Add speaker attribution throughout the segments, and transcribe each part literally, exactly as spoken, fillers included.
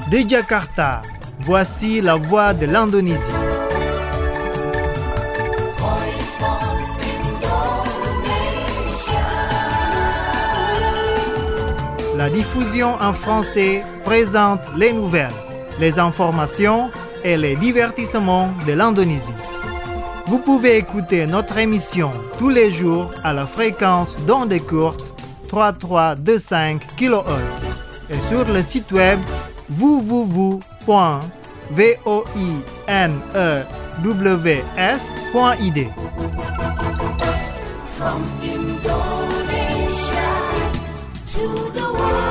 Speaker 1: De Jakarta, voici la voix de l'Indonésie. La diffusion en français présente les nouvelles, les informations et les divertissements de l'Indonésie. Vous pouvez écouter notre émission tous les jours à la fréquence d'onde courte trente-trois vingt-cinq kilohertz et sur le site web w w w point voinews point i d.
Speaker 2: From Indonesia to the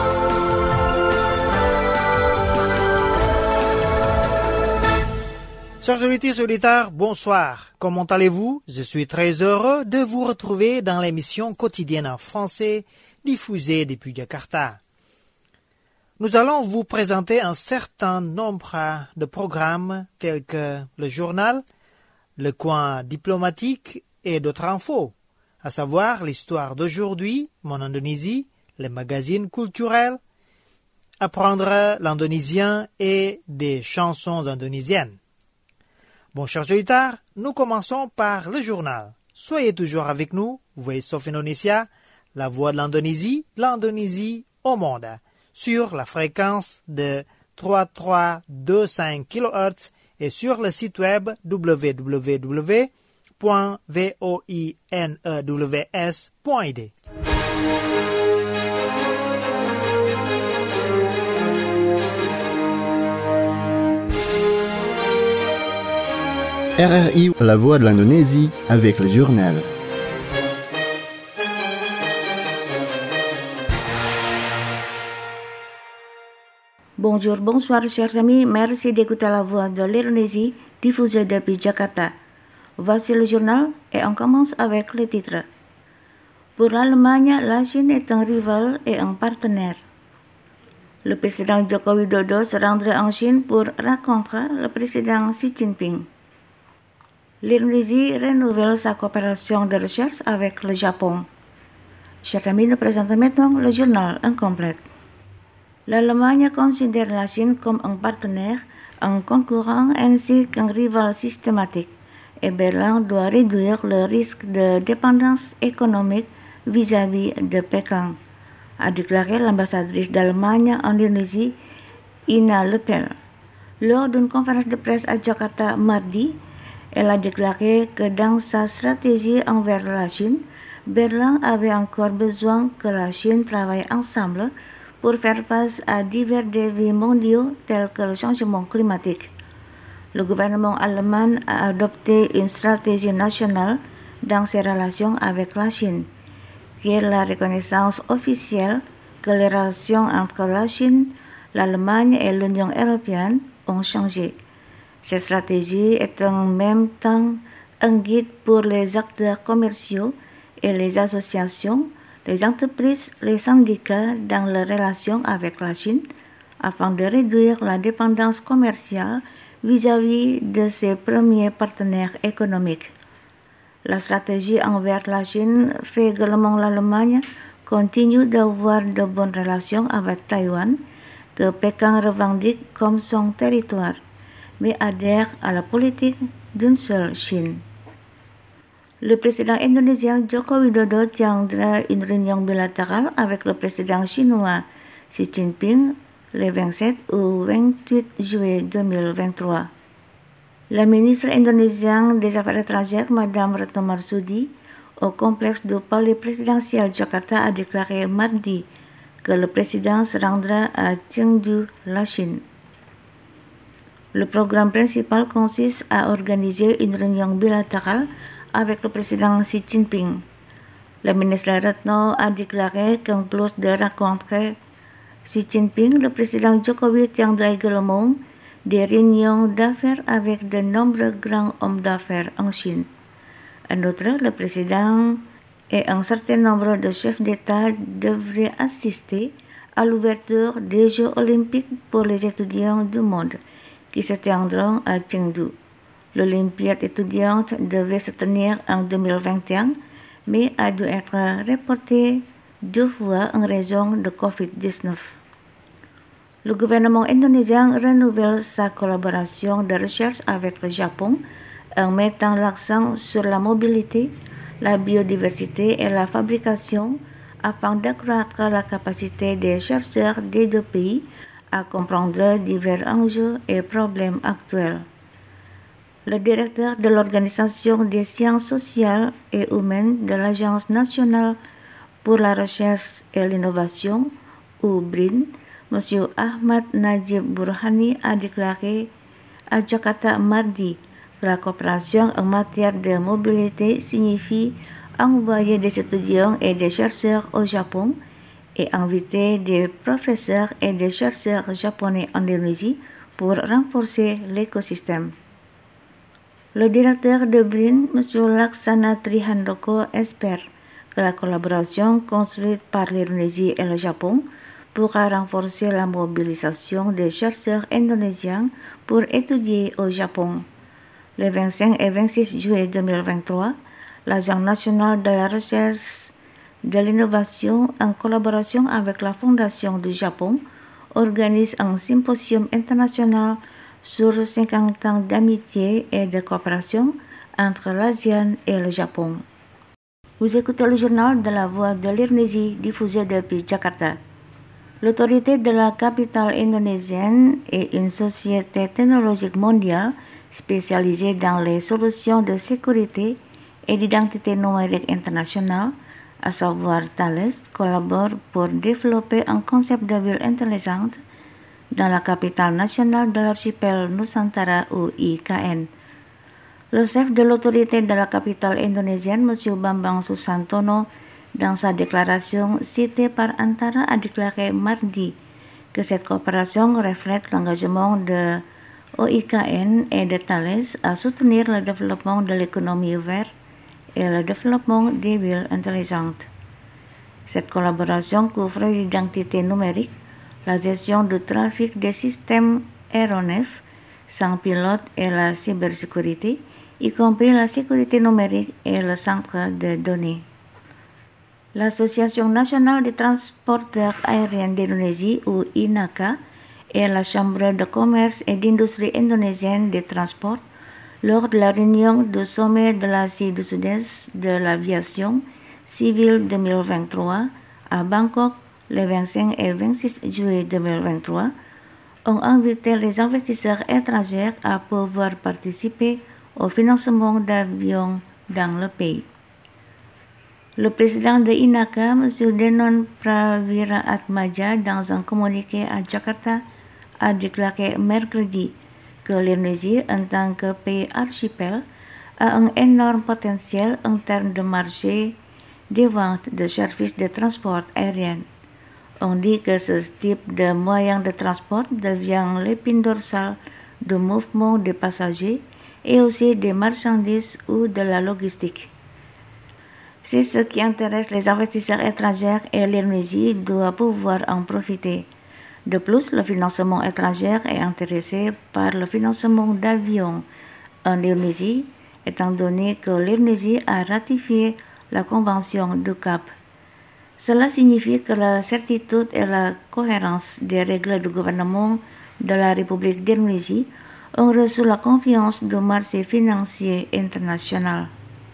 Speaker 1: Chers auditeurs et auditeurs, bonsoir. Comment allez-vous? Je suis très heureux de vous retrouver dans l'émission quotidienne en français diffusée depuis Jakarta. Nous allons vous présenter un certain nombre de programmes tels que le journal, le coin diplomatique et d'autres infos, à savoir l'histoire d'aujourd'hui, mon Indonésie, les magazines culturels, apprendre l'indonésien et des chansons indonésiennes. Bon, chers auditeurs, nous commençons par le journal. Soyez toujours avec nous, Voice of Indonesia, la voix de l'Indonésie, l'Indonésie au monde, sur la fréquence de trente-trois vingt-cinq kilohertz et sur le site web w w w point voinews point i d.
Speaker 3: R R I, la voix de l'Indonésie, avec le journal.
Speaker 4: Bonjour, bonsoir chers amis, merci d'écouter la voix de l'Indonésie diffusée depuis Jakarta. Voici le journal et on commence avec les titres. Pour l'Allemagne, la Chine est un rival et un partenaire. Le président Joko Widodo se rendra en Chine pour rencontrer le président Xi Jinping. L'Indonésie renouvelle sa coopération de recherche avec le Japon. Chers amis, nous présentons maintenant le journal incomplet. L'Allemagne considère la Chine comme un partenaire, un concurrent ainsi qu'un rival systématique, et Berlin doit réduire le risque de dépendance économique vis-à-vis de Pékin, a déclaré l'ambassadrice d'Allemagne en Indonésie, Ina Lepel. Lors d'une conférence de presse à Jakarta mardi, elle a déclaré que dans sa stratégie envers la Chine, Berlin avait encore besoin que la Chine travaille ensemble pour faire face à divers défis mondiaux tels que le changement climatique. Le gouvernement allemand a adopté une stratégie nationale dans ses relations avec la Chine, qui est la reconnaissance officielle que les relations entre la Chine, l'Allemagne et l'Union européenne ont changé. Cette stratégie est en même temps un guide pour les acteurs commerciaux et les associations, les entreprises, les syndicats dans leurs relations avec la Chine afin de réduire la dépendance commerciale vis-à-vis de ses premiers partenaires économiques. La stratégie envers la Chine fait également l'Allemagne continue d'avoir de bonnes relations avec Taïwan, que Pékin revendique comme son territoire, mais adhère à la politique d'une seule Chine. Le président indonésien Joko Widodo tiendra une réunion bilatérale avec le président chinois Xi Jinping le vingt-sept ou vingt-huit juillet deux mille vingt-trois. La ministre indonésienne des Affaires étrangères, Madame Retno Marsudi, au complexe du palais présidentiel Jakarta a déclaré mardi que le président se rendra à Chengdu, la Chine. Le programme principal consiste à organiser une réunion bilatérale avec le président Xi Jinping. Le ministre Retno a déclaré qu'en plus de rencontrer Xi Jinping, le président Jokowi tiendra également des réunions d'affaires avec de nombreux grands hommes d'affaires en Chine. En outre, le président et un certain nombre de chefs d'État devraient assister à l'ouverture des Jeux olympiques pour les étudiants du monde qui se tiendront à Chengdu. L'Olympiade étudiante devait se tenir en deux mille vingt et un, mais a dû être reportée deux fois en raison de covid dix-neuf. Le gouvernement indonésien renouvelle sa collaboration de recherche avec le Japon en mettant l'accent sur la mobilité, la biodiversité et la fabrication afin d'accroître la capacité des chercheurs des deux pays à comprendre divers enjeux et problèmes actuels. Le directeur de l'Organisation des sciences sociales et humaines de l'Agence nationale pour la recherche et l'innovation, ou B R I N, M. Ahmad Najib Burhani a déclaré à Jakarta mardi que la coopération en matière de mobilité signifie envoyer des étudiants et des chercheurs au Japon et inviter des professeurs et des chercheurs japonais en Indonésie pour renforcer l'écosystème. Le directeur de B R I N, M. Laksana Trihandoko, espère que la collaboration construite par l'Indonésie et le Japon pourra renforcer la mobilisation des chercheurs indonésiens pour étudier au Japon. Le vingt-cinq et vingt-six juillet deux mille vingt-trois, l'Agence nationale de la recherche de l'innovation, en collaboration avec la Fondation du Japon, organise un symposium international sur cinquante ans d'amitié et de coopération entre l'ASEAN et le Japon. Vous écoutez le journal de la Voix de l'Indonésie diffusé depuis Jakarta. L'autorité de la capitale indonésienne est une société technologique mondiale spécialisée dans les solutions de sécurité et d'identité numérique internationale, à savoir Thales, collabore pour développer un concept de ville intelligente dans la capitale nationale de l'archipel Nusantara ou I K N. Le chef de l'autorité de la capitale indonésienne, M. Bambang Susantono, dans sa déclaration citée par Antara, a déclaré mardi que cette coopération reflète l'engagement de O I K N et de Thales à soutenir le développement de l'économie verte et le développement des villes intelligentes. Cette collaboration couvre l'identité numérique, la gestion du trafic des systèmes aéronefs sans pilote et la cybersécurité, y compris la sécurité numérique et le centre de données. L'Association nationale des transporteurs aériens d'Indonésie, ou I N A C A, et la Chambre de commerce et d'industrie indonésienne des transports, lors de la réunion du sommet de l'Asie du Sud-Est de l'aviation civile deux mille vingt-trois à Bangkok le vingt-cinq et vingt-six juillet deux mille vingt-trois, ont invité les investisseurs étrangers à pouvoir participer au financement d'avions dans le pays. Le président de I N A C A, M. Denon Prawira Atmaja, dans un communiqué à Jakarta, a déclaré mercredi que l'Indonésie, en tant que pays archipel, a un énorme potentiel en termes de marché des ventes de services de transport aérien. On dit que ce type de moyen de transport devient l'épine dorsale du mouvement des passagers et aussi des marchandises ou de la logistique. C'est ce qui intéresse les investisseurs étrangers et l'Indonésie doit pouvoir en profiter. De plus, le financement étranger est intéressé par le financement d'avions en Indonésie, étant donné que l'Indonésie a ratifié la Convention du Cap. Cela signifie que la certitude et la cohérence des règles du gouvernement de la République d'Indonésie ont reçu la confiance du marché financier international.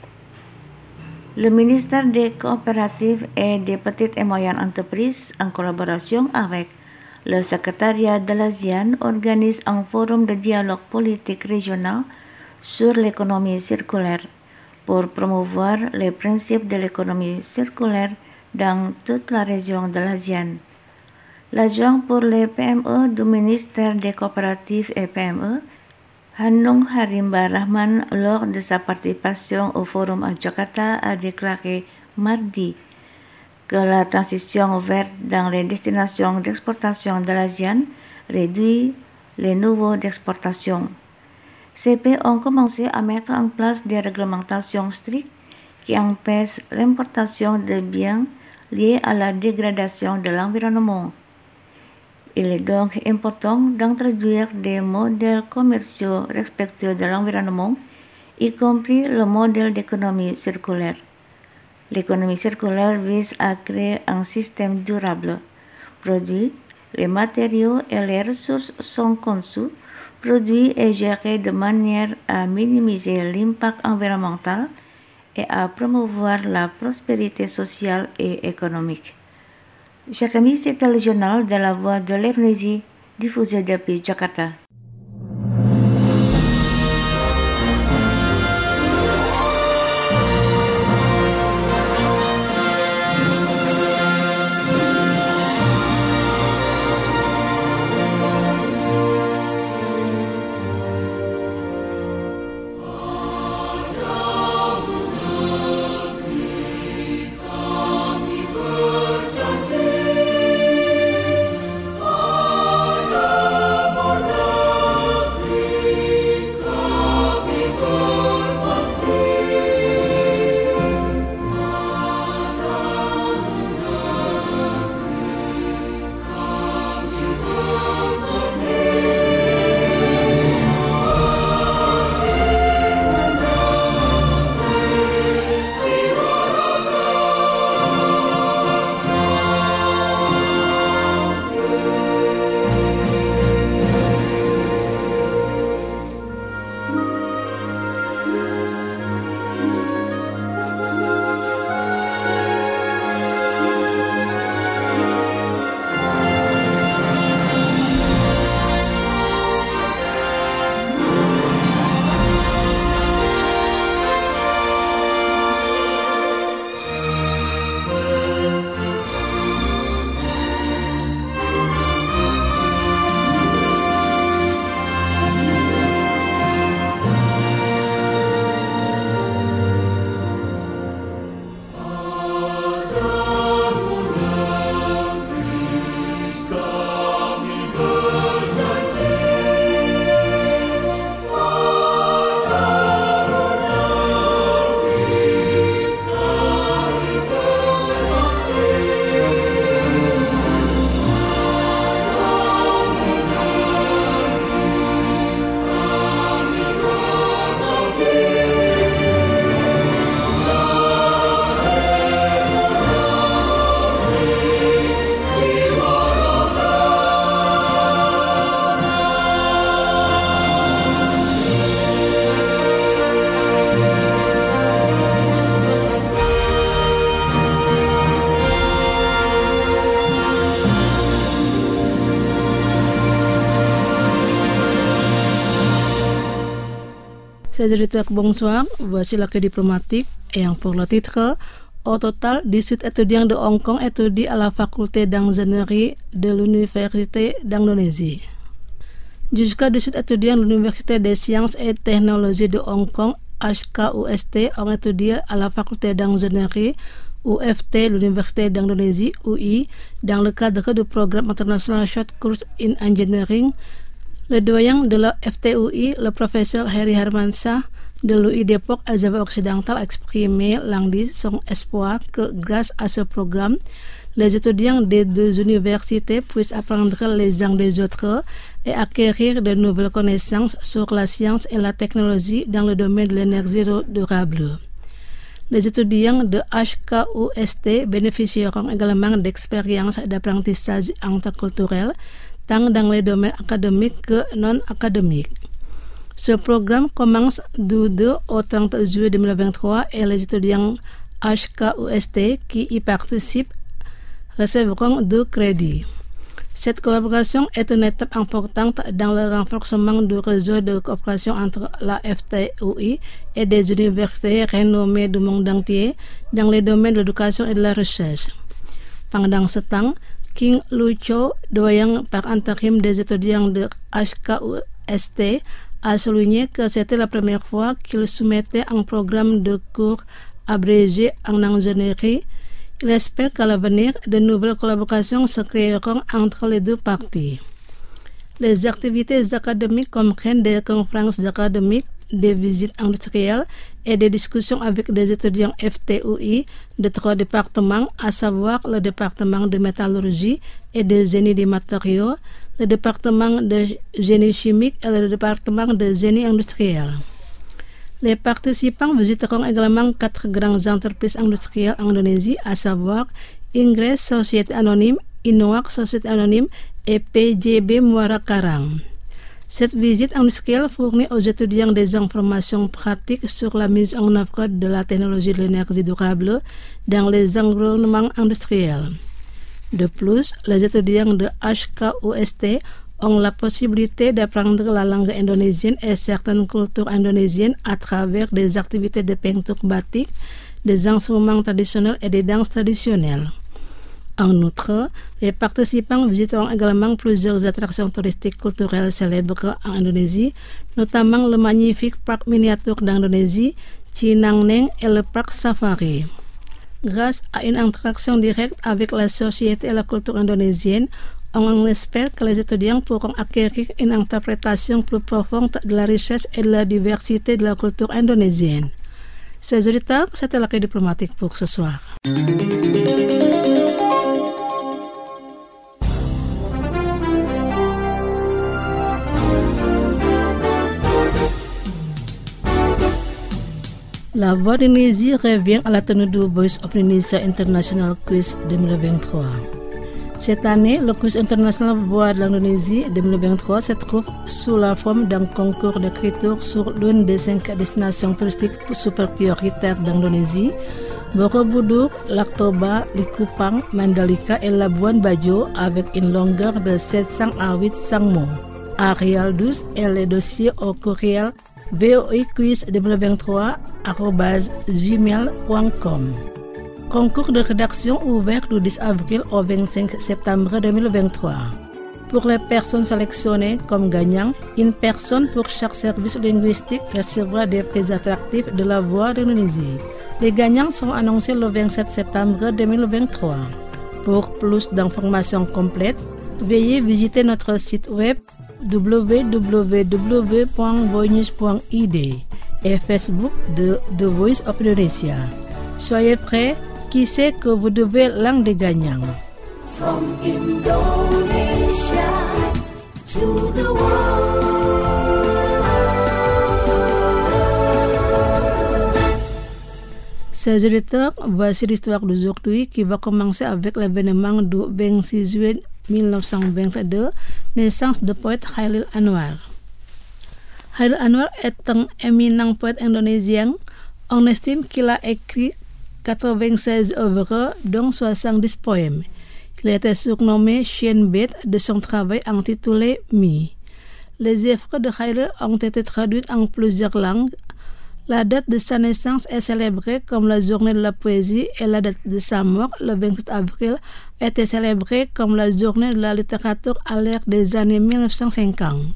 Speaker 4: Le ministère des coopératives et des petites et moyennes entreprises, en collaboration avec le secrétariat de l'ASEAN, organise un forum de dialogue politique régional sur l'économie circulaire pour promouvoir les principes de l'économie circulaire dans toute la région de l'ASEAN. L'agent pour les P M E du ministère des coopératives et P M E, Hanung Harimba Rahman, lors de sa participation au forum à Jakarta, a déclaré mardi que la transition verte dans les destinations d'exportation de l'ASEAN réduit les niveaux d'exportation. Ces pays ont commencé à mettre en place des réglementations strictes qui empêchent l'importation de biens liés à la dégradation de l'environnement. Il est donc important d'introduire des modèles commerciaux respectueux de l'environnement, y compris le modèle d'économie circulaire. L'économie circulaire vise à créer un système durable, produit, Les matériaux et les ressources sont conçus, produits et gérés de manière à minimiser l'impact environnemental et à promouvoir la prospérité sociale et économique. Chers amis, c'était le journal de la Voix de l'Indonésie, diffusé depuis Jakarta.
Speaker 5: Chers auditeurs, bonsoir. Voici l'accueil diplomatique et pour le titre, au total, dix-huit étudiants de Hong Kong étudient à la faculté d'ingénierie de l'Université d'Indonésie. Jusqu'à dix-huit étudiants de l'Université des sciences et technologies de Hong Kong, H K U S T, ont étudié à la faculté d'ingénierie U F T, l'Université d'Indonésie, U I, dans le cadre du programme international Short Course in Engineering. Le doyen de la F T U I, le professeur Harry Hermansyah de l'U I Depok à Java Occidental, a exprimé lundi son espoir que grâce à ce programme, les étudiants des deux universités puissent apprendre les uns des autres et acquérir de nouvelles connaissances sur la science et la technologie dans le domaine de l'énergie durable. Les étudiants de H K U S T bénéficieront également d'expériences d'apprentissage interculturel tant dans les domaines académiques que non académiques. Ce programme commence du deux au trente juillet deux mille vingt-trois et les étudiants H K U S T qui y participent recevront deux crédits. Cette collaboration est une étape importante dans le renforcement du réseau de coopération entre la F T U I et des universités renommées du monde entier dans les domaines de l'éducation et de la recherche. Pendant ce temps, King Lu Cho, doyen par intérim des étudiants de H K U S T, a souligné que c'était la première fois qu'il soumettait un programme de cours abrégé en ingénierie. Il espère qu'à l'avenir, de nouvelles collaborations se créeront entre les deux parties. Les activités académiques comprennent des conférences académiques, des visites industrielles et des discussions avec des étudiants F T U I de trois départements, à savoir le département de métallurgie et de génie des matériaux, le département de génie chimique et le département de génie industriel. Les participants visiteront également quatre grandes entreprises industrielles en Indonésie, à savoir Ingress Société Anonyme, Innoac Société Anonyme et P J B Muara Karang. Cette visite industrielle fournit aux étudiants des informations pratiques sur la mise en œuvre de la technologie de l'énergie durable dans les environnements industriels. De plus, les étudiants de H K U S T ont la possibilité d'apprendre la langue indonésienne et certaines cultures indonésiennes à travers des activités de peinture batik, des instruments traditionnels et des danses traditionnelles. En outre, les participants visiteront également plusieurs attractions touristiques culturelles célèbres en Indonésie, notamment le magnifique parc miniature d'Indonésie, Cinangneng et le parc Safari. Grâce à une interaction directe avec la société et la culture indonésienne, on espère que les étudiants pourront acquérir une interprétation plus profonde de la richesse et de la diversité de la culture indonésienne. Chers auditeurs, c'était l'accueil diplomatique pour ce soir. La Voix d'Indonésie revient à la tenue du Voice of Indonesia International Quiz deux mille vingt-trois. Cette année, le Quiz international Voix de l'Indonésie deux mille vingt-trois se trouve sous la forme d'un concours d'écriture sur l'une des cinq destinations touristiques super prioritaires d'Indonésie, Borobudur, Lac Toba, Likupang, Mandalika et Labuan Bajo avec une longueur de sept cents à huit cents mots. Arial douze et les dossiers au courriel V O I quiz deux mille vingt-trois arobase gmail point com. Concours de rédaction ouvert du dix avril au vingt-cinq septembre deux mille vingt-trois. Pour les personnes sélectionnées comme gagnants, une personne pour chaque service linguistique recevra des prix attractifs de la Voix d'Indonésie. Les gagnants sont annoncés le vingt-sept septembre deux mille vingt-trois. Pour plus d'informations complètes, veuillez visiter notre site web w w w point voinews point i d et Facebook de The Voice of Indonesia. Soyez prêts, qui sait que vous devez l'un des gagnants.
Speaker 2: From Indonesia to the world.
Speaker 5: Chers auditeurs, voici l'histoire d'aujourd'hui qui va commencer avec l'événement du vingt-six juillet mille neuf cent vingt-deux, naissance du poète Khairil Anwar. Khairil Anwar est un éminent poète indonésien. On estime qu'il a écrit quatre-vingt-seize œuvres, dont soixante-dix poèmes. Il a été surnommé Chien bête de son travail intitulé Mi. Les œuvres de Khairil ont été traduites en plusieurs langues. La date de sa naissance est célébrée comme la journée de la poésie et la date de sa mort, le vingt-huit avril, a été célébrée comme la journée de la littérature à l'ère des années mille neuf cent cinquante.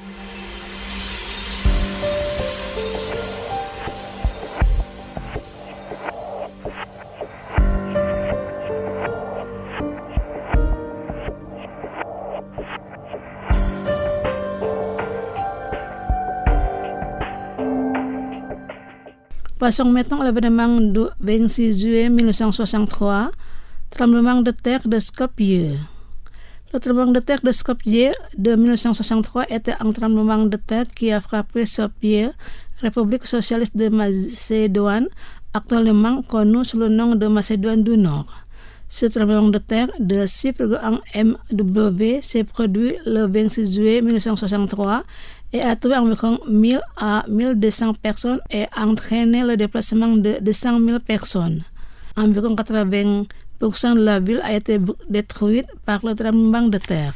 Speaker 5: Passons maintenant à l'événement du vingt-six juillet mille neuf cent soixante-trois, tremblement de terre de Skopje. Le tremblement de terre de Skopje de mille neuf cent soixante-trois était un tremblement de terre qui a frappé Skopje, République socialiste de Macédoine, actuellement connue sous le nom de Macédoine du Nord. Ce tremblement de terre de six virgule un M W s'est produit le vingt-six juillet mille neuf cent soixante-trois et a tué environ mille à mille deux cents personnes et a entraîné le déplacement de deux cent mille personnes. Environ quatre-vingts pour cent de la ville a été détruite par le tremblement de terre.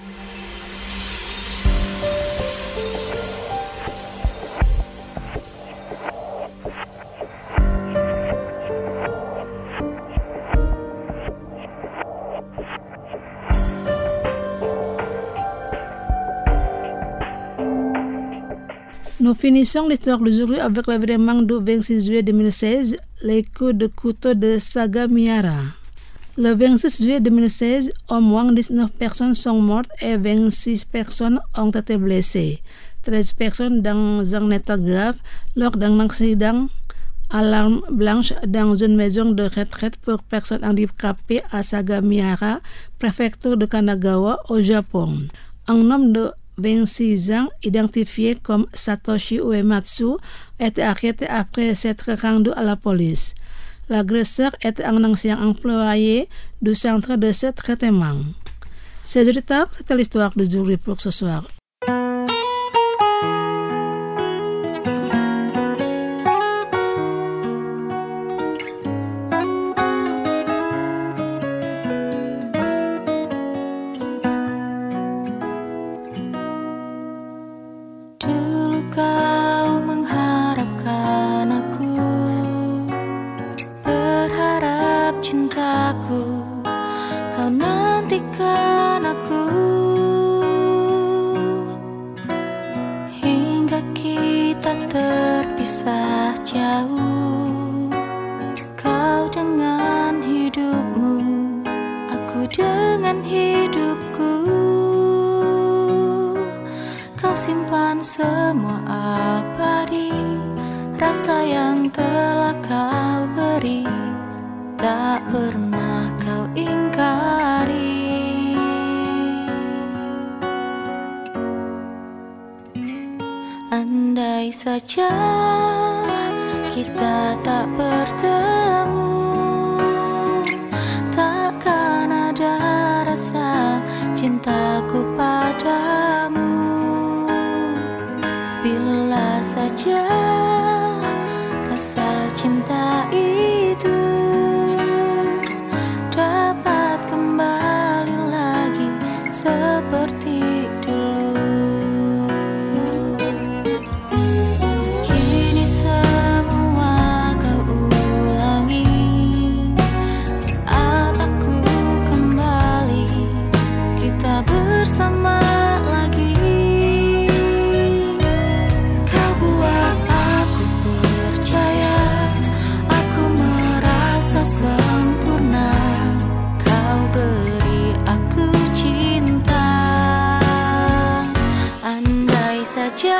Speaker 5: Nous finissons l'histoire d'aujourd'hui avec l'événement du vingt-six juillet deux mille seize, les coups de couteau de Sagamiara. Le vingt-six juillet deux mille seize, au moins dix-neuf personnes sont mortes et vingt-six personnes ont été blessées. treize personnes dans un état grave lors d'un accident à l'arme blanche dans une maison de retraite pour personnes handicapées à Sagamiara, préfecture de Kanagawa, au Japon. Un homme de vingt-six ans, identifié comme Satoshi Uematsu, a été arrêté après s'être rendu à la police. L'agresseur était un ancien employé du centre de ce traitement. C'est du tard, c'était l'histoire d'aujourd'hui pour ce soir.
Speaker 6: Terpisah jauh, kau dengan hidupmu, aku dengan hidupku. Kau simpan semua abadi, rasa yang telah kau beri, tak pernah kau ingkari. Andai saja kita tak bertemu, takkan ada rasa cintaku padamu. Bila saja rasa cinta itu dapat kembali lagi seperti dulu. Bersama lagi, kau buat aku percaya, aku merasa sempurna. Kau beri aku cinta. Andai saja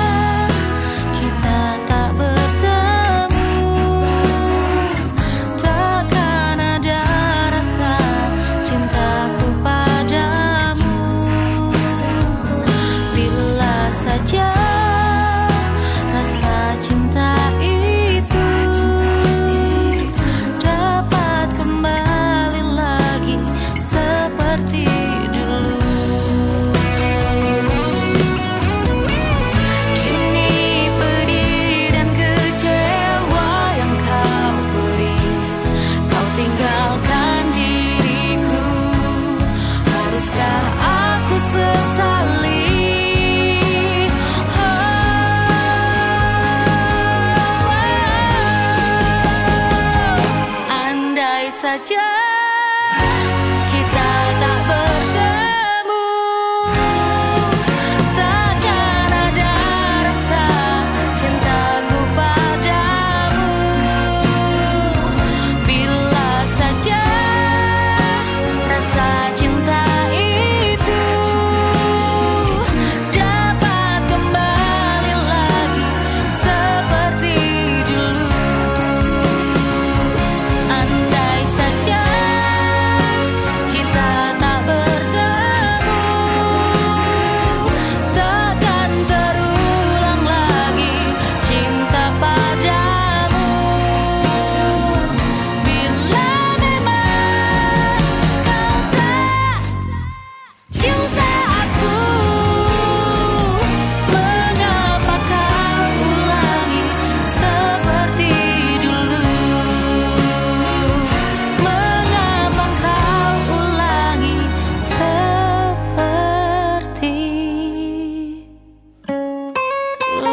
Speaker 6: kita tak bertemu, takkan ada rasa cintaku padamu. Saja rasa cinta itu dapat kembali lagi seperti dulu. Kini pedih dan kecewa yang kau beri, kau tinggalkan diriku. Haruskah aku sesali? Saja kita tak bertemu, takkan ada rasa cintaku padamu. Bila saja rasa cinta itu dapat kembali lagi seperti dulu. Andai saja kita tak bertemu, takkan terulang lagi cinta padamu. Bila memang kau tak cinta aku, mengapa kau ulangi seperti dulu? Mengapa kau ulangi seperti dulu?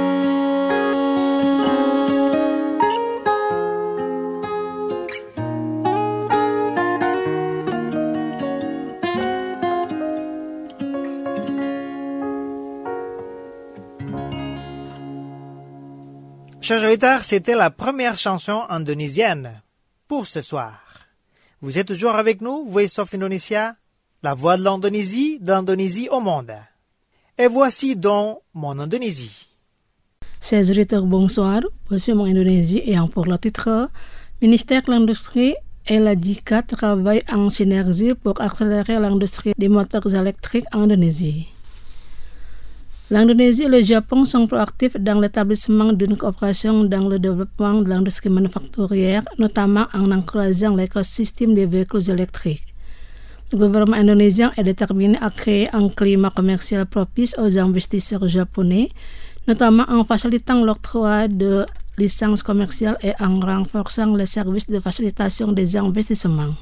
Speaker 1: Chers auditeurs, c'était la première chanson indonésienne pour ce soir. Vous êtes toujours avec nous, Voice of Indonesia, la voix de l'Indonésie, d'Indonésie au monde. Et voici donc mon Indonésie.
Speaker 5: Ces auditeurs, bonsoir. Voici mon Indonésie ayant pour le titre Ministère de l'Industrie et la J I C A travaille en synergie pour accélérer l'industrie des moteurs électriques en Indonésie. L'Indonésie et le Japon sont proactifs dans l'établissement d'une coopération dans le développement de l'industrie manufacturière, notamment en encourageant l'écosystème des véhicules électriques. le gouvernement indonésien est déterminé à créer un climat commercial propice aux investisseurs japonais, notamment en facilitant l'octroi de licences commerciales et en renforçant les services de facilitation des investissements.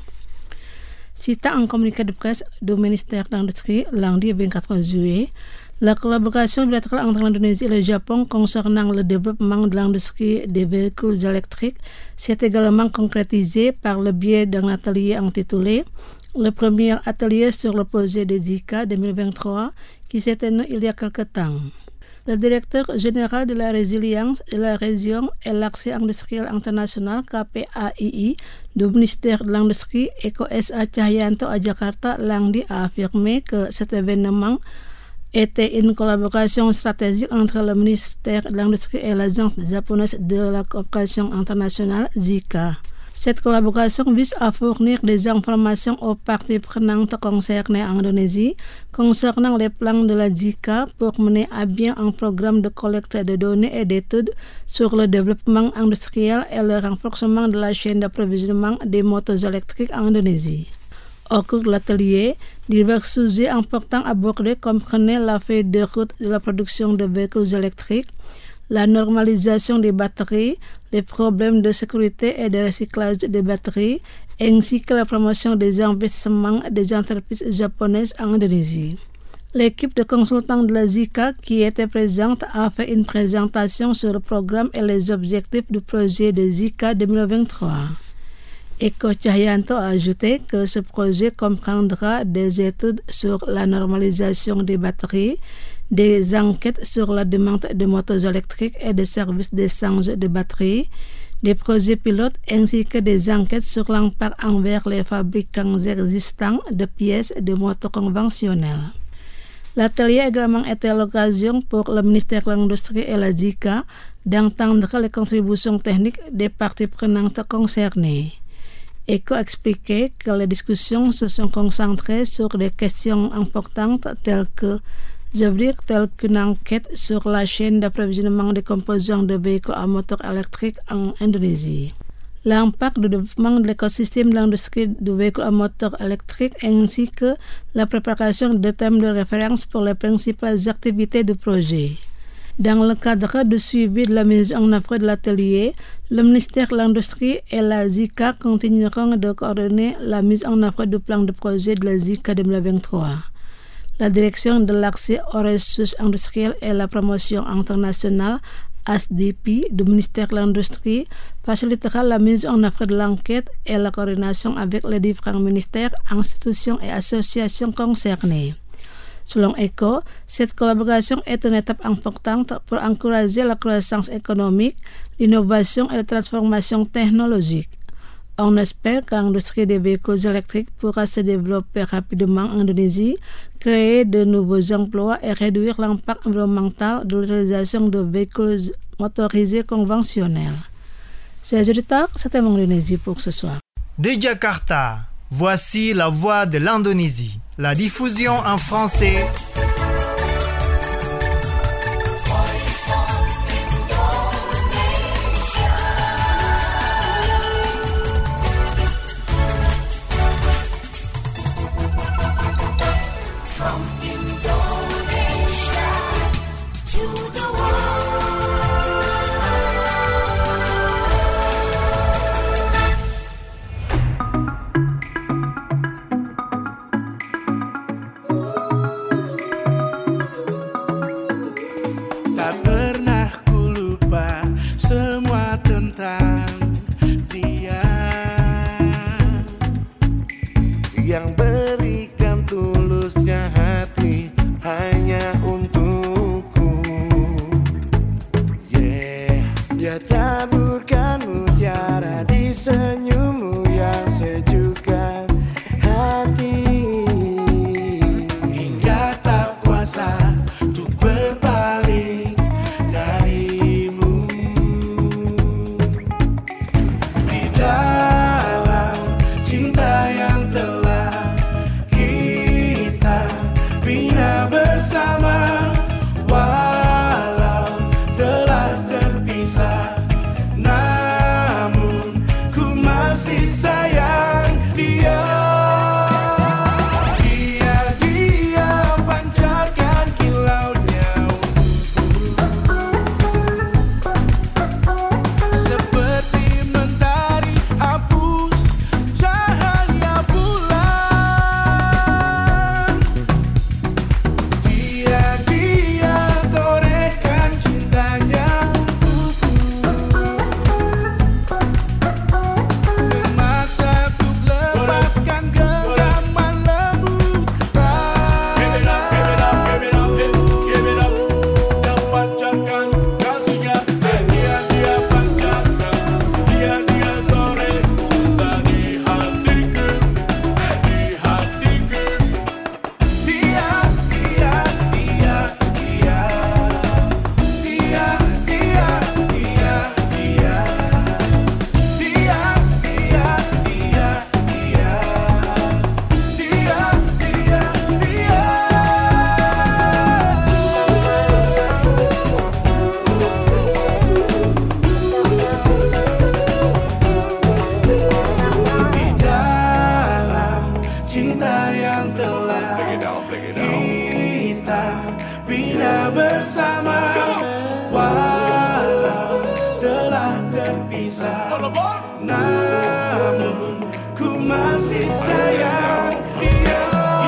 Speaker 5: Cita un communiqué de presse du ministère de l'Industrie lundi vingt-quatre juillet, la collaboration bilatérale entre l'Indonésie et le Japon concernant le développement de l'industrie des véhicules électriques s'est également concrétisée par le biais d'un atelier intitulé le premier atelier sur le projet de Zika deux mille vingt-trois qui s'est tenu il y a quelque temps. Le directeur général de la résilience de la région et l'accès industriel international K P A I I du ministère de l'Industrie Eko S A Cahyanto à Jakarta lundi a affirmé que cet événement était une collaboration stratégique entre le ministère de l'Industrie et l'Agence japonaise de la coopération internationale Zika. Cette collaboration vise à fournir des informations aux parties prenantes concernées en Indonésie concernant les plans de la Zika pour mener à bien un programme de collecte de données et d'études sur le développement industriel et le renforcement de la chaîne d'approvisionnement des motos électriques en Indonésie. Au cours de l'atelier, divers sujets importants abordés comprenaient la feuille de route de la production de véhicules électriques, la normalisation des batteries, les problèmes de sécurité et de recyclage des batteries, ainsi que la promotion des investissements des entreprises japonaises en Indonésie. L'équipe de consultants de la Zika qui était présente a fait une présentation sur le programme et les objectifs du projet de Zika deux mille vingt-trois. Eko Cahyanto a ajouté que ce projet comprendra des études sur la normalisation des batteries, des enquêtes sur la demande de motos électriques et des services d'échange de batteries, des projets pilotes ainsi que des enquêtes sur l'impact envers les fabricants existants de pièces de motos conventionnelles. L'atelier a également été l'occasion pour le ministère de l'Industrie et la Zika d'entendre les contributions techniques des parties prenantes concernées. Eko expliquait que les discussions se sont concentrées sur des questions importantes telles que j'ouvrir telle qu'une enquête sur la chaîne d'approvisionnement des composants de véhicules à moteur électrique en Indonésie, l'impact du développement de l'écosystème de l'industrie du véhicule à moteur électrique ainsi que la préparation de thèmes de référence pour les principales activités du projet. Dans le cadre du suivi de la mise en œuvre de l'atelier, le ministère de l'Industrie et la Zika continueront de coordonner la mise en œuvre du plan de projet de la Zika deux mille vingt-trois. La direction de l'accès aux ressources industrielles et la promotion internationale A S D P du ministère de l'Industrie facilitera la mise en œuvre de l'enquête et la coordination avec les différents ministères, institutions et associations concernées. Selon Eko, cette collaboration est une étape importante pour encourager la croissance économique, l'innovation et la transformation technologique. On espère que l'industrie des véhicules électriques pourra se développer rapidement en Indonésie, créer de nouveaux emplois et réduire l'impact environnemental de l'utilisation de véhicules motorisés conventionnels. Chers auditeurs, c'était mon Indonésie pour ce soir.
Speaker 1: De Jakarta, voici la voix de l'Indonésie. La diffusion en français.
Speaker 7: Yang berikan tulusnya hati hanya untukku. Yeah, dia taburkan mutiara di senyummu yang sejukkan hati, hingga tak kuasa untuk berpaling darimu. Di dalam cinta yang telah bina bersama, walau telah terpisah, namun ku berpisah. Namun ku masih sayang dia.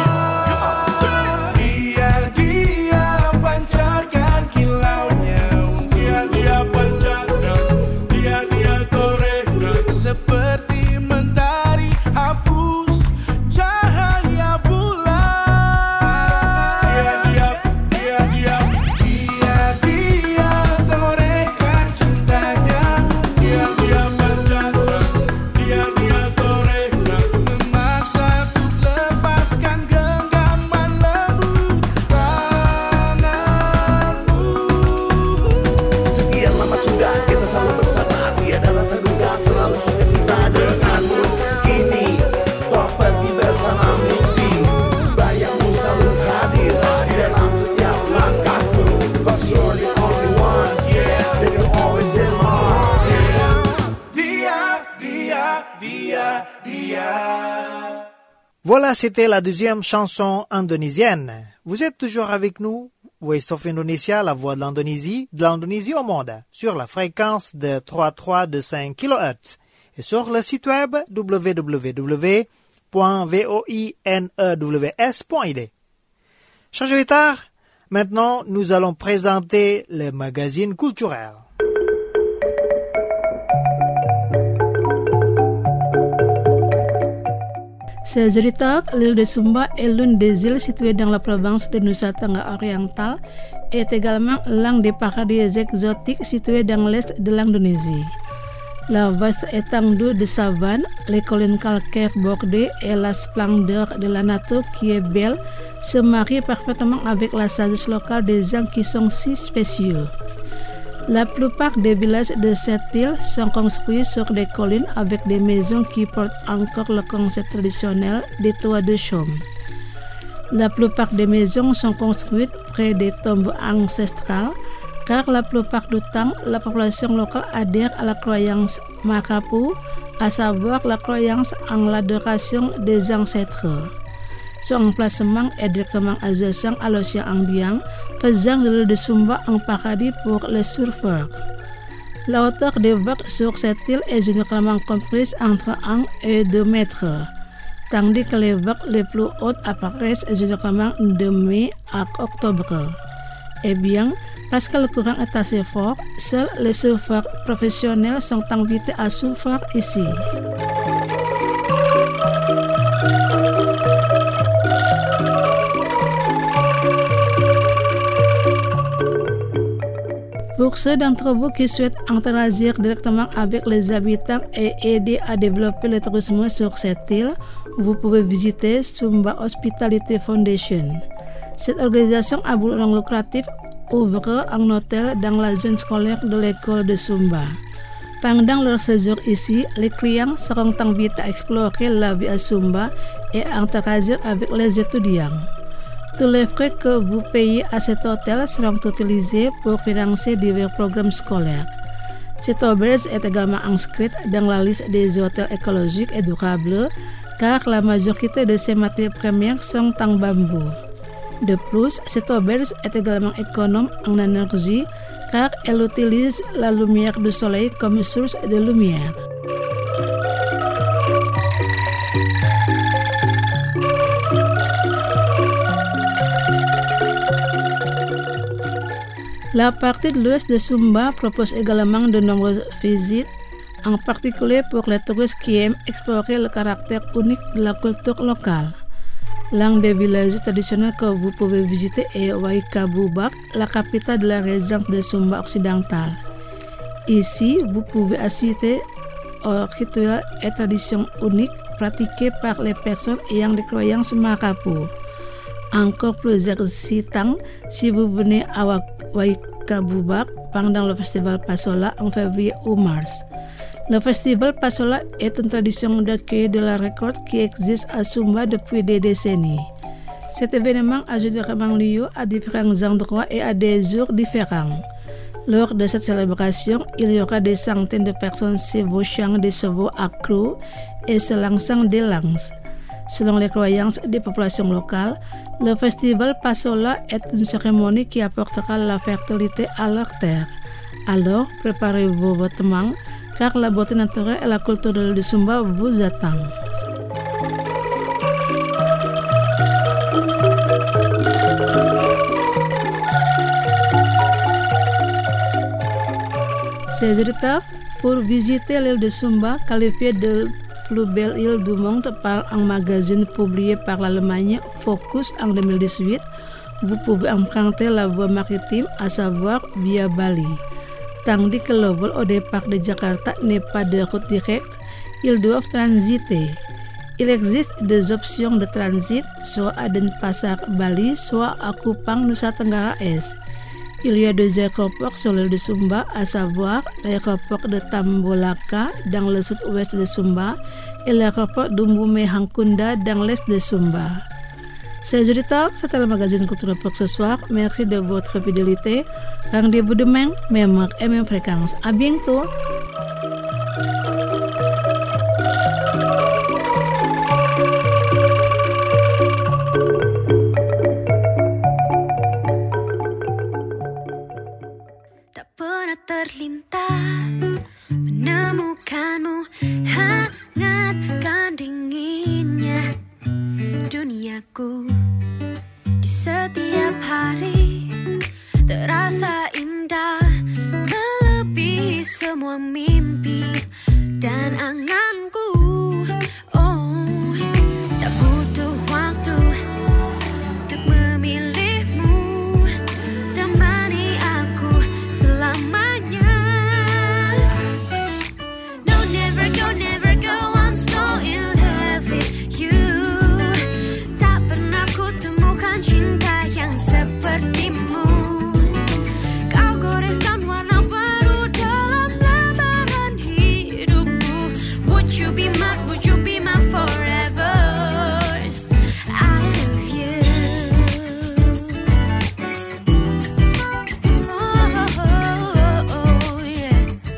Speaker 7: Dia dia pancarkan kilaunya, dia dia pancarkan, dia dia torehkan seperti mentari hapus cahaya bulan. Dia dia dia dia dia dia torehkan cintanya, dia dia pancarkan, dia dia torehkan memaksa untuk lepaskan genggaman lembut tanganmu.
Speaker 8: Sekian lama sudah kita selalu bersama, tiada rasa duka, selalu suka cinta denganmu. Kini kau pergi bersama mimpi, bayangmu selalu hadir di dalam setiap langkahku. 'Cause you're the only one, yeah, that you always in my heart, yeah.
Speaker 7: Dia dia dia dia.
Speaker 1: Voilà, c'était la deuxième chanson indonésienne. Vous êtes toujours avec nous, Voice of Indonesia, la voix de l'Indonésie, de l'Indonésie au monde, sur la fréquence de trois virgule trois deux cinq kilohertz et sur le site web w w w point voinews point i d. Chers auditeurs, maintenant nous allons présenter le magazine culturel.
Speaker 5: Chers auditeurs, l'île de Sumba est l'une des îles situées dans la province de Nusa Tenggara Oriental et est également l'un des paradis exotiques situés dans l'est de l'Indonésie. La vaste étendue de savane, les collines calcaires bordées et la splendeur de la nature qui est belle se marient parfaitement avec la sagesse locale des gens qui sont si spécieux. La plupart des villages de cette île sont construits sur des collines avec des maisons qui portent encore le concept traditionnel des toits de chaume. La plupart des maisons sont construites près des tombes ancestrales car la plupart du temps, la population locale adhère à la croyance Makapu, à savoir la croyance en l'adoration des ancêtres. Son emplacement est directement adjacent à l'océan Indien, faisant de l'île de Sumba un paradis pour les surfeurs. La hauteur des vagues sur cette île est généralement comprise entre un et deux mètres, tandis que les vagues les plus hautes apparaissent généralement de mai à octobre. Eh bien, parce que le courant est assez fort, seuls les surfeurs professionnels sont invités à surfer ici. Pour ceux d'entre vous qui souhaitent interagir directement avec les habitants et aider à développer le tourisme sur cette île, vous pouvez visiter Sumba Hospitality Foundation. Cette organisation à but non lucratif ouvre un hôtel dans la zone scolaire de l'école de Sumba. Pendant leur séjour ici, les clients seront invités à explorer la vie à Sumba et à interagir avec les étudiants. Tous les frais que vous payez à cet hôtel seront utilisés pour financer divers programmes scolaires. Cette auberge est également inscrite dans la liste des hôtels écologiques et durables car la majorité de ses matières premières sont en bambou. De plus, cette auberge est également économe en énergie car elle utilise la lumière du soleil comme source de lumière. La partie de l'ouest de Sumba propose également de nombreuses visites, en particulier pour les touristes qui aiment explorer le caractère unique de la culture locale. L'un des villages traditionnels que vous pouvez visiter est Waikabubak, la capitale de la région de Sumba occidentale. Ici, vous pouvez assister aux rituels et traditions uniques pratiqués par les personnes ayant des croyances Makapu. Encore plus excitant si vous venez à Waikabubak pendant le festival Pasola en février ou mars. Le festival Pasola est une tradition d'accueil de la récolte qui existe à Sumba depuis des décennies. Cet événement a généralement lieu à différents endroits et à des jours différents. Lors de cette célébration, il y aura des centaines de personnes chevauchant des chevaux accros et se lançant des lances. Selon les croyances des populations locales, le festival Pasola est une cérémonie qui apportera la fertilité à leur terre. Alors, préparez vos vêtements car la beauté naturelle et la culture de Sumba vous attend. Chers auditeurs, pour visiter l'île de Sumba, qualifiée de plus belle île du monde par un magazine publié par l'Allemagne Focus en deux mille dix-huit, vous pouvez emprunter la voie maritime, à savoir via Bali. Tandis que le vol au départ de Jakarta n'est pas de route directe, ils doivent transiter. Il existe des options de transit, soit à Denpasar, Bali, soit à Kupang, Nusa Tenggara Est. Il y a deux aéroports sur l'île de Sumba, à savoir l'aéroport de Tambolaka dans le sud-ouest de Sumba et l'aéroport d'Umbume Hankunda dans l'est de Sumba. Chers auditeurs, c'était le magazine culturel pour ce soir. Merci de votre fidélité. Rendez-vous demain, même heure et même fréquence. À bientôt.
Speaker 6: Tak pernah terlintas menemukanmu, hangatkan dinginnya duniaku. Di setiap hari terasa indah, melebihi semua mimpi dan anganku. Oh, tak butuh waktu untuk memilihmu, temani aku selamanya. No, never go, never go, I'm so in love with you. Tak pernah ku temukan cinta yang sepertimu. Kau goreskan warna baru dalam lembaran hidupku. Would you be my, would you be my forever? I love you. Oh, oh, oh, yeah.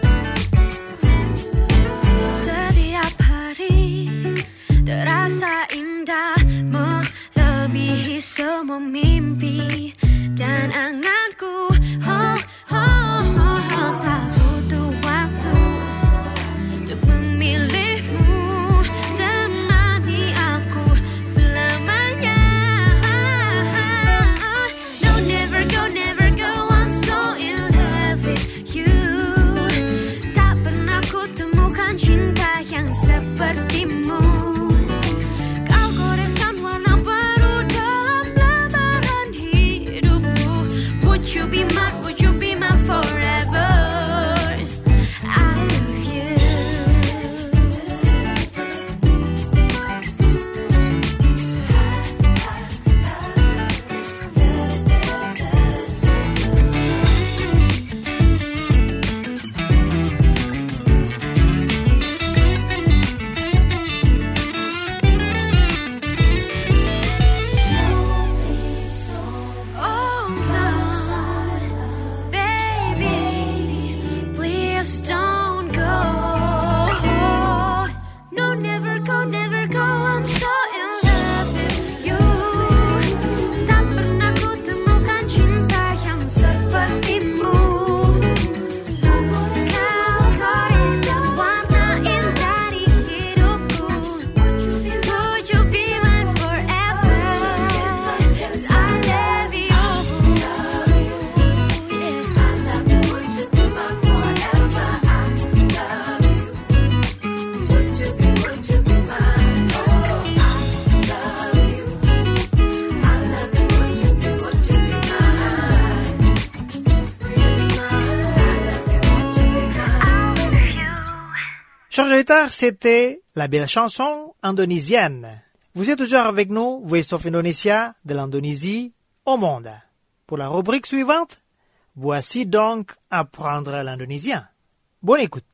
Speaker 6: Setiap hari terasa indah, melebihi semua mimpi dan anganku. Oh, oh, oh, oh. Tak butuh waktu untuk memilihmu, temani aku selamanya. No, never go, never go, I'm so in love with you. Tak pernah ku temukan cinta yang sepertimu. Kau goreskan warna baru dalam lembaran hidupku. Would you be my, would you be my forever? I love you. Oh no, baby, please don't go. No, never go, never go, I'm so in love with you. Tak pernah ku temukan cinta yang sepertimu. Kau goreskan warna indah di hidupku. Would you be mine forever? 'Cause I love you.
Speaker 1: Chers auditeurs, c'était la belle chanson indonésienne. Vous êtes toujours avec nous, Voice of Indonesia, de l'Indonésie au monde. Pour la rubrique suivante, voici donc apprendre l'indonésien. Bonne écoute.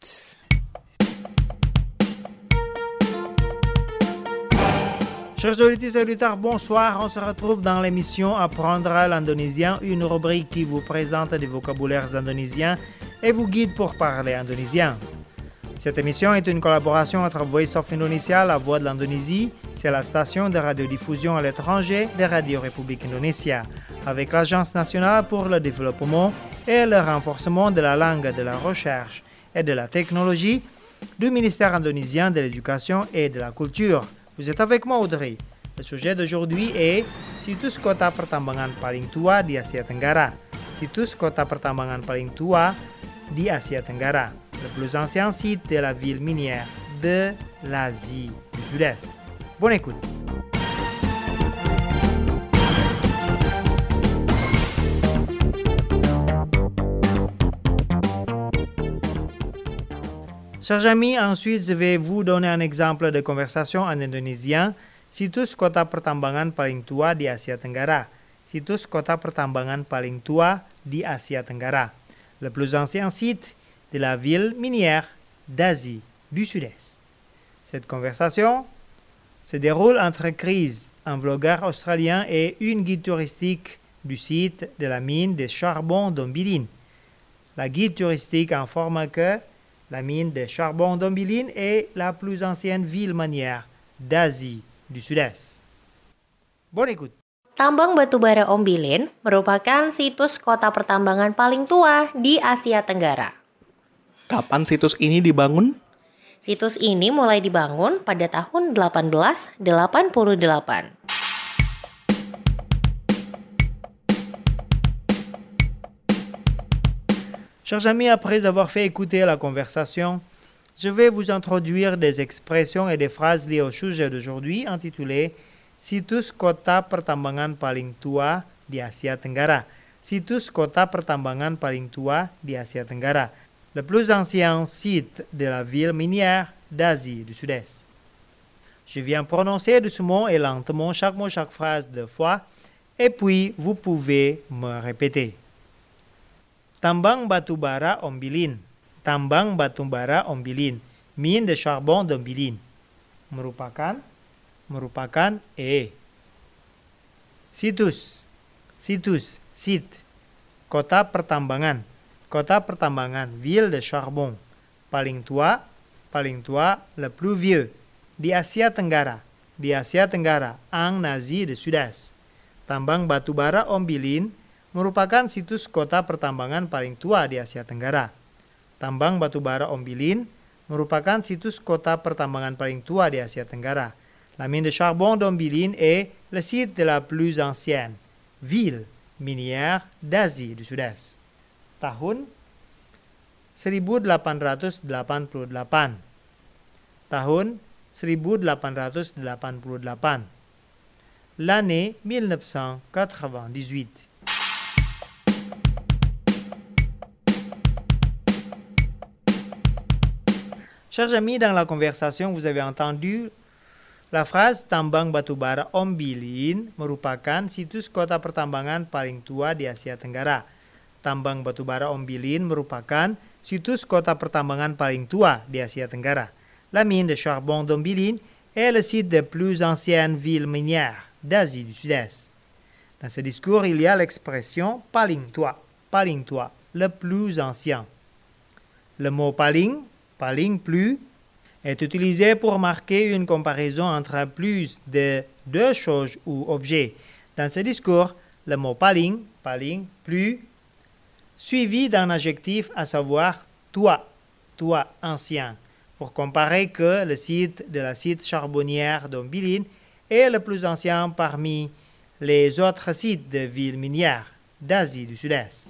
Speaker 1: Chers auditeurs et auditeurs, bonsoir. On se retrouve dans l'émission Apprendre l'indonésien, une rubrique qui vous présente des vocabulaires indonésiens et vous guide pour parler indonésien. Cette émission est une collaboration entre Voice of Indonesia, la voix de l'Indonésie, c'est la station de radiodiffusion à l'étranger de Radio République Indonésia, avec l'Agence nationale pour le développement et le renforcement de la langue de la recherche et de la Technologie du ministère indonésien de l'Éducation et de la Culture. Vous êtes avec moi, Audrey. Le sujet d'aujourd'hui est situs kota pertambangan paling tua di Asia Tenggara. Situs kota pertambangan paling tua di Asia Tenggara. Le plus ancien site de la ville minière de l'Asie du Sud-Est. Bonne écoute. Chers amis, ensuite je vais vous donner un exemple de conversation en indonésien. Situs kota pertambangan paling tua di Asia Tenggara. Situs kota pertambangan paling tua di Asia Tenggara. Le plus ancien site de la ville minière d'Asie du Sud-Est. Cette conversation se déroule entre Chris, un vlogueur australien, et une guide touristique du site de la mine de charbon d'Ombilin. La guide touristique informe que la mine de charbon d'Ombilin est la plus ancienne ville minière d'Asie du Sud-Est. Bonne écoute.
Speaker 9: Tambang batubara Ombilin merupakan situs kota pertambangan paling tua di Asia Tenggara.
Speaker 10: Kapan situs ini dibangun?
Speaker 9: Situs ini mulai dibangun pada tahun delapan belas delapan puluh delapan.
Speaker 1: Chers amis, après avoir fait écouter la conversation, je vais vous introduire des expressions et des phrases liées au sujet d'aujourd'hui intitulé Situs Kota Pertambangan Paling Tua di Asia Tenggara. Situs Kota Pertambangan Paling Tua di Asia Tenggara. Le plus ancien site de la ville minière d'Asie du Sud-Est. Je viens prononcer doucement et lentement chaque mot, chaque phrase deux fois, et puis vous pouvez me répéter. Tambang batubara Ombilin. Tambang batubara Ombilin. Mine de charbon d'Ombilin. Merupakan, merupakan E. Situs, situs, site. Kota pertambangan. Kota pertambangan, ville de charbon. Paling tua, paling tua, le plus vieux. Di Asia Tenggara. Di Asia Tenggara, en Asie du Sud-Est. Tambang batubara Ombilin merupakan situs kota pertambangan paling tua di Asia Tenggara. Tambang batubara Ombilin merupakan situs kota pertambangan paling tua di Asia Tenggara. La mine de charbon d'Ombilin est le site de la plus ancienne ville minière d'Asie du Sud-Est. Tahun seribu delapan ratus delapan puluh delapan. Tahun seribu delapan ratus delapan puluh delapan. L'année mille neuf cent quatre-vingt-dix-huit. Chers amis, dans la conversation, vous avez entendu la phrase Tambang batubara Ombilin merupakan situs kota pertambangan paling tua di Asia Tenggara. Tambang batubara Ombilin merupakan situs kota pertambangan paling tua di Asia Tenggara. La mine de charbon d'Ombilin est le site des plus anciennes villes minières d'Asie du Sud-Est. Dans ce discours, il y a l'expression paling tua, paling tua, le plus ancien. Le mot paling, paling plus, est utilisé pour marquer une comparaison entre plus de deux choses ou objets. Dans ce discours, le mot paling, paling, plus, suivi d'un adjectif, à savoir tua, tua, ancien, pour comparer que le site de la site charbonnière d'Ombilin est le plus ancien parmi les autres sites de villes minières d'Asie du Sud-Est.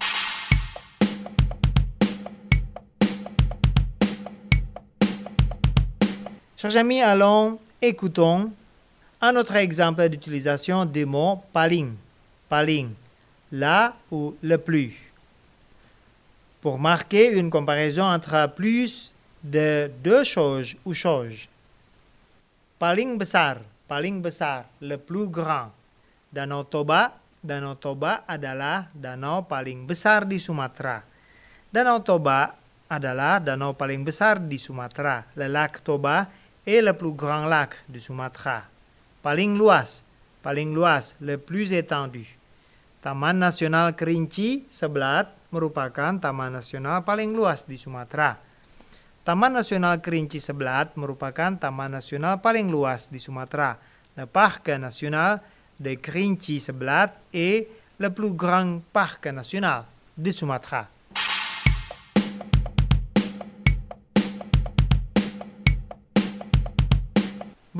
Speaker 1: Chers amis, allons écoutons un autre exemple d'utilisation du mot paling, paling, là ou le plus, pour marquer une comparaison entre plus de deux choses ou choses. Paling besar, paling besar, le plus grand. Danau Toba, Danau Toba adalah danau paling besar di Sumatera. Danau Toba adalah danau paling besar di Sumatera. Le lac Toba est le plus grand lac de Sumatra. Paling luas, paling luas, le plus étendu. Taman Nasional Kerinci Seblat merupakan taman nasional paling luas di Sumatera. Taman Nasional Kerinci Seblat merupakan taman nasional paling luas di Sumatera. Le parc national de Kerinci Seblat est le plus grand parc national de Sumatra.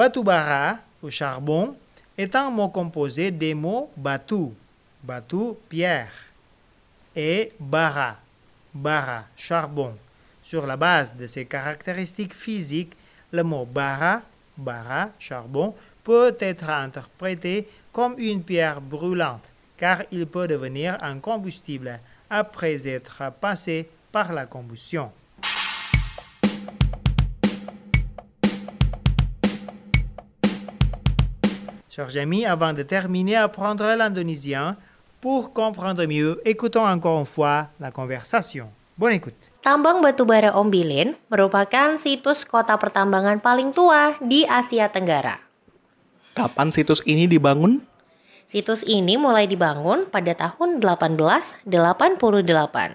Speaker 1: Batu bara ou charbon est un mot composé des mots batu, batu, pierre, et bara, bara, charbon. Sur la base de ces caractéristiques physiques, le mot bara, bara, charbon, peut être interprété comme une pierre brûlante, car il peut devenir un combustible après être passé par la combustion. Chers amis, avant de terminer à apprendre l'indonésien, pour comprendre mieux, écoutons encore une fois la conversation. Bonne écoute.
Speaker 9: Tambang batubara Ombilin merupakan situs kota pertambangan paling tua di Asia Tenggara.
Speaker 10: Kapan situs ini dibangun?
Speaker 9: Situs ini mulai dibangun pada tahun delapan belas delapan puluh delapan.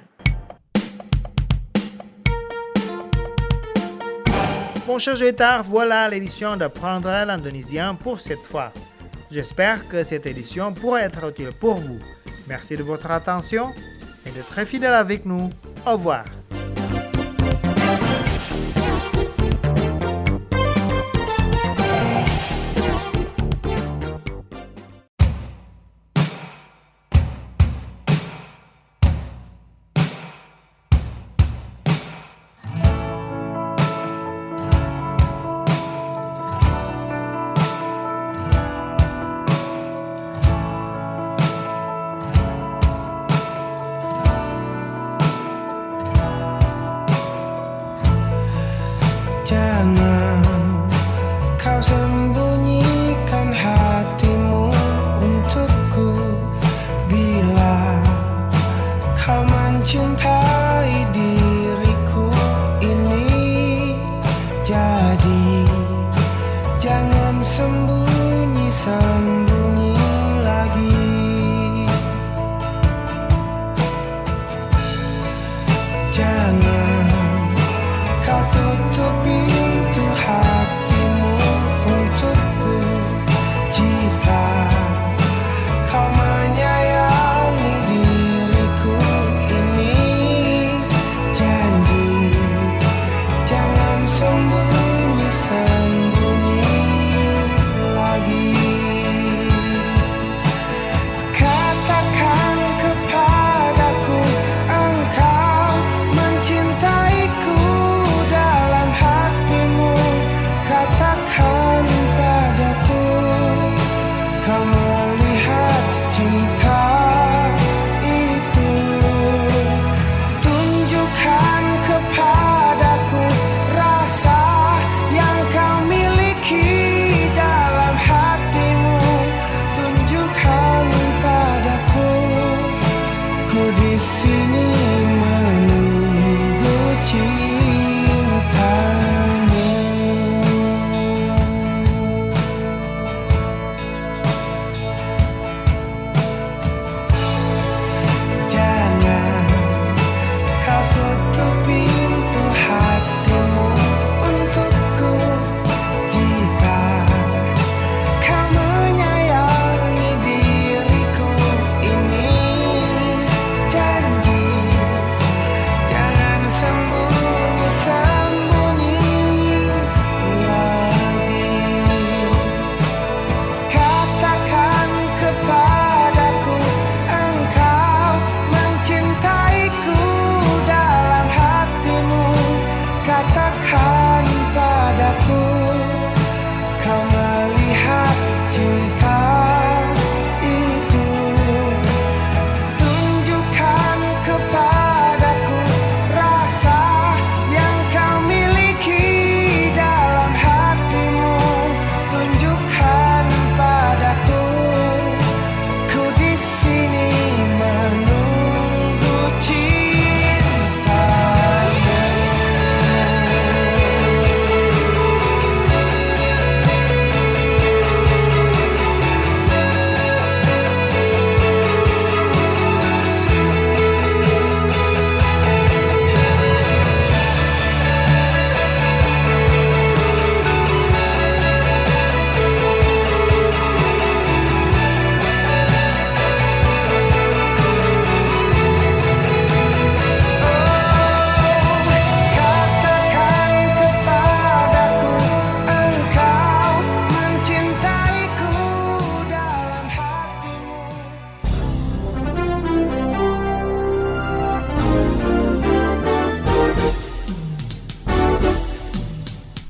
Speaker 1: Mon cher Joëtard, voilà l'édition d'apprendre l'indonésien pour cette fois. J'espère que cette édition pourra être utile pour vous. Merci de votre attention et d'être très fidèle avec nous. Au revoir.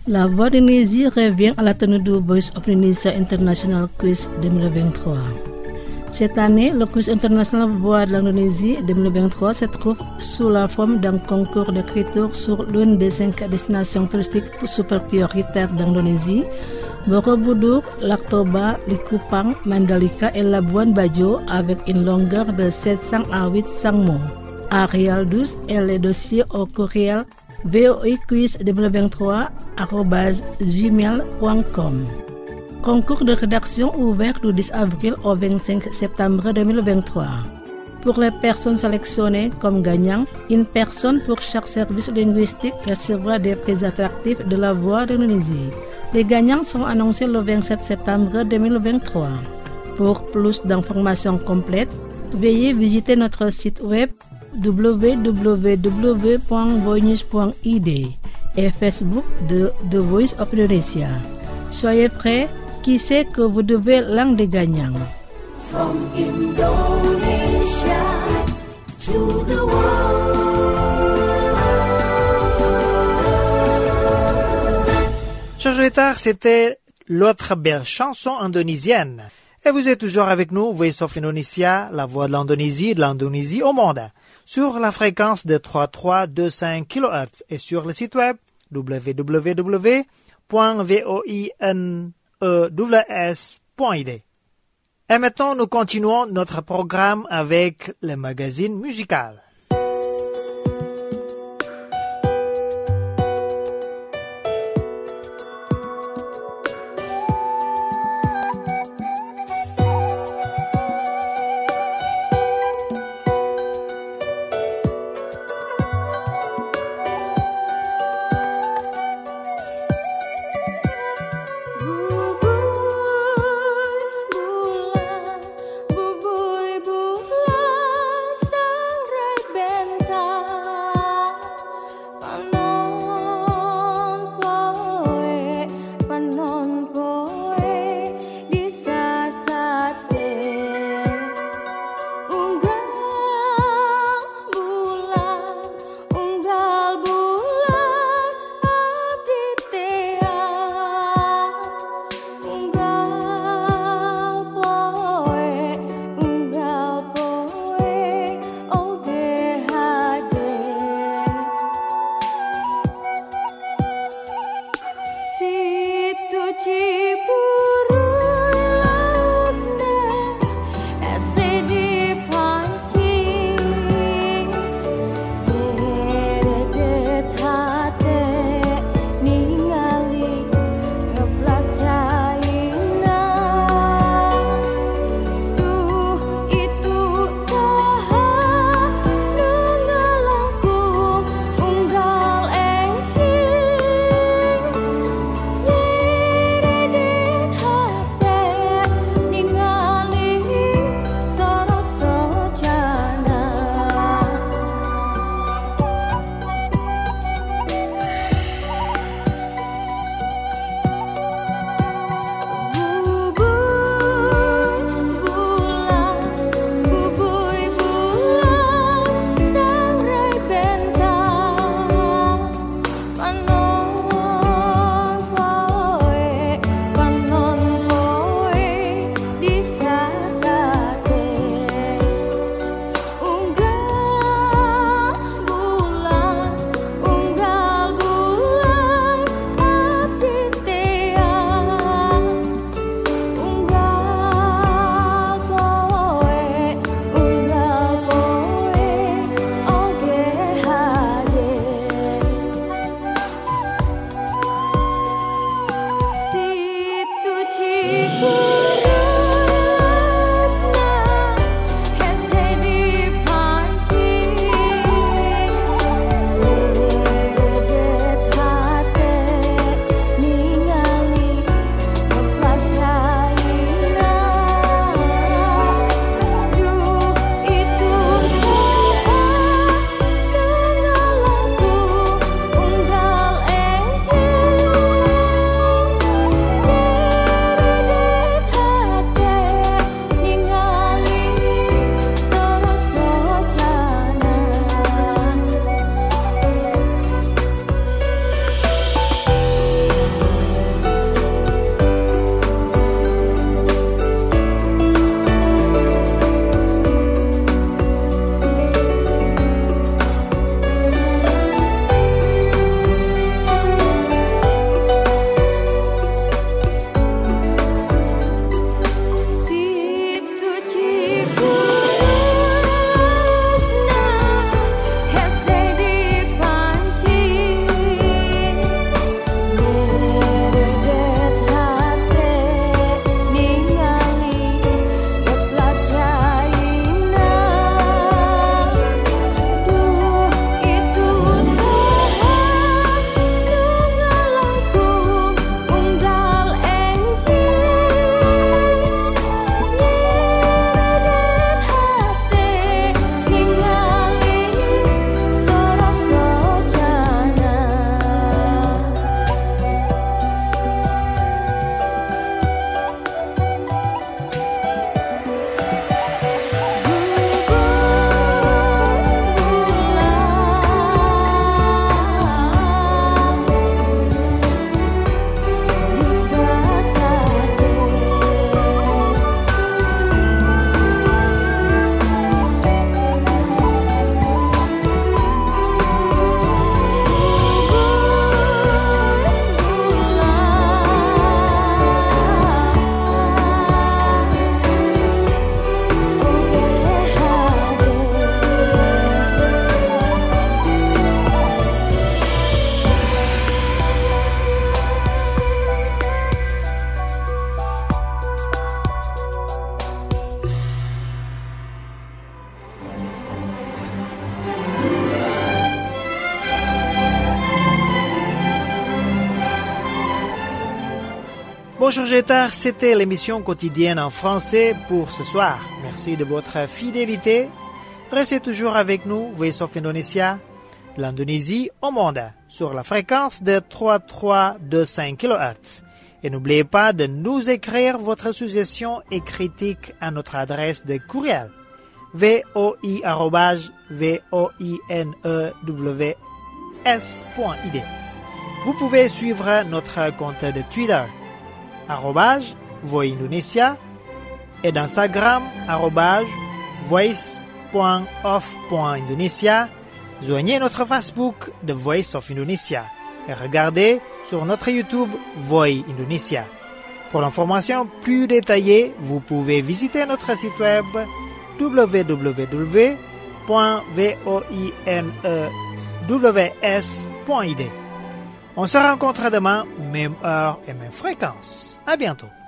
Speaker 5: La Voix d'Indonésie revient à la tenue du Voice of Indonesia International Quiz deux mille vingt-trois. Cette année, le quiz international Voix de l'Indonésie deux mille vingt-trois se trouve sous la forme d'un concours d'écriture sur l'une des cinq destinations touristiques super prioritaires d'Indonésie, Borobudur, Lac Toba, Likupang, Mandalika et Labuan Bajo avec une longueur de sept cents à huit cents mots. Arial douze et les dossiers au courriel voiquiz deux mille vingt-trois arobase gmail point com. Concours de rédaction ouvert du dix avril au vingt-cinq septembre deux mille vingt-trois. Pour les personnes sélectionnées comme gagnants, une personne pour chaque service linguistique recevra des prix attractifs de la Voix d'Indonésie. Les gagnants sont annoncés le vingt-sept septembre deux mille vingt-trois. Pour plus d'informations complètes, veuillez visiter notre site web w w w point voinews point i d et Facebook de The Voice of Indonesia. Soyez prêts, qui sait que vous devez l'un des gagnants.
Speaker 2: From Indonesia to the world.
Speaker 1: Chers auditeurs, c'était l'autre belle chanson indonésienne. Et vous êtes toujours avec nous, Voice of Indonesia, la voix de l'Indonésie, de l'Indonésie au monde, sur la fréquence de trois trois deux cinq kilohertz et sur le site web w w w point voinews point i d. Et maintenant, nous continuons notre programme avec le magazine musical.
Speaker 6: Bubui bulan sang raja
Speaker 1: Bonjour Jetar, c'était l'émission quotidienne en français pour ce soir. Merci de votre fidélité. Restez toujours avec nous, Voice of Indonesia, l'Indonésie au monde, sur la fréquence de trois mille trois cent vingt-cinq kilohertz. Et n'oubliez pas de nous écrire votre suggestion et critique à notre adresse de courriel voi arobase voinews point I D. Vous pouvez suivre notre compte de Twitter arobase Voix Indonesia et d'Instagram arobase voice point of point Indonesia. Joignez notre Facebook The Voice of Indonesia et regardez sur notre YouTube Voix Indonesia. Pour l'information plus détaillée, vous pouvez visiter notre site web w w w point voinews point I D. On se rencontre demain, même heure et même fréquence. À bientôt.